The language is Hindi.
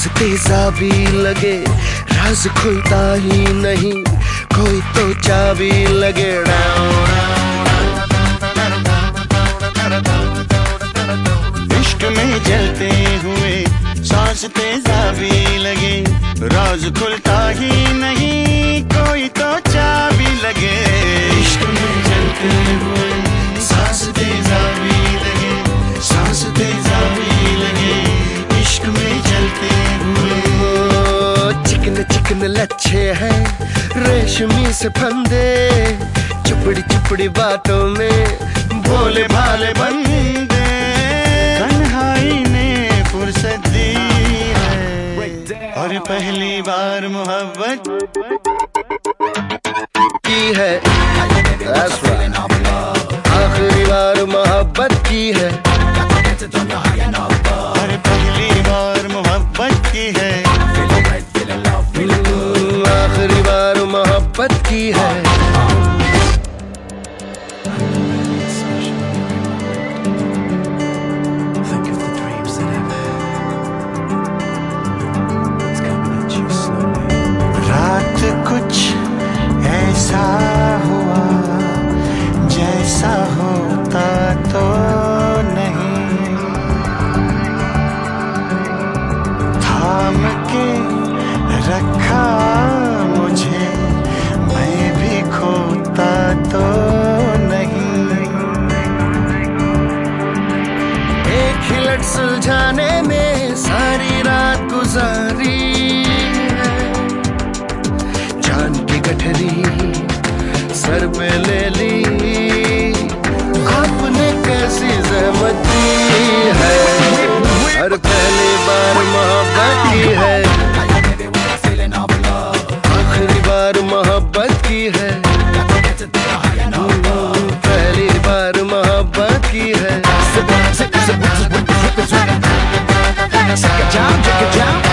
सांस तेजाबी लगे, राज खुलता ही नहीं, कोई तो चाबी लगे। इश्क में जलते हुए सांस तेजाबी लगे, राज खुलता ही नहीं, कोई तो चाबी लगे। इश्क में जलते हुए सांस तेजाबी लगे, सांस तेजाबी लगे, इश्क में जलते हुए। चिकन चिकन लच्छे हैं रेशमी से फंदे, चुपड़ी चुपड़ी बातों में भोले भाले बंदे। कन्हाई ने फुर्सत दी है और पहली बार मोहब्बत की है। आखिरी बार मोहब्बत की है और पहली बार मोहब्बत की है। आखिरी बार मोहब्बत की है। रात कुछ ऐसा हुआ जैसा होता तो नहीं, थाम के रखा मुझे, मैं भी खोता तो नहीं। एक ही लट सुलझाने में सारी रात गुजारी है, जान की गठरी सर पे ले ली, आपने कैसी ज़हमत दी है। हर पहली बार मोहब्बत की है, आखिरी बार मोहब्बत की है, पहली बार मोहब्बत की है।